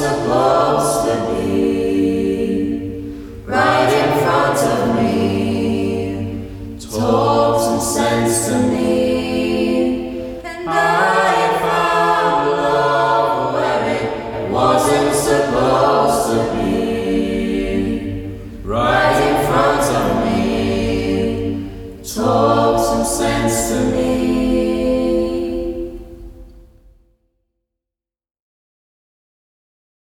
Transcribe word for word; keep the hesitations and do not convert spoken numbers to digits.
supposed to be right in front of me, talked some sense to me, and I found love where it wasn't supposed to be, right in front of me, talked some sense to me.